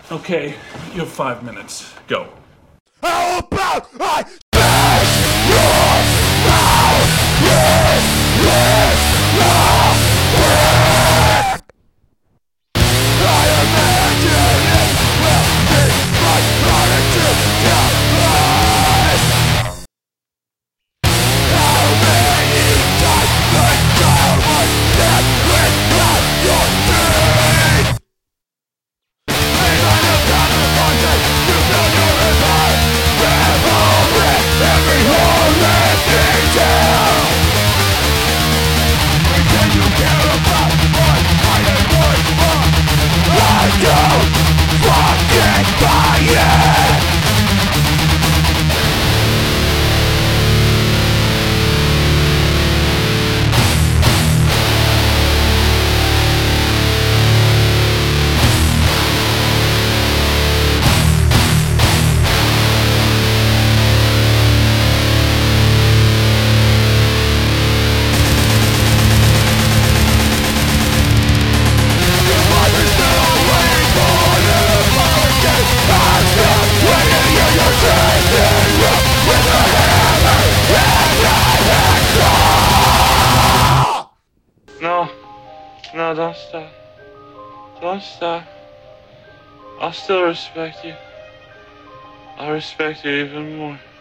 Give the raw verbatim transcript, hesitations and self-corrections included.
Okay, you have five minutes. Go. How about I No, no, don't stop. Don't stop. I'll still respect you. I'll respect you even more.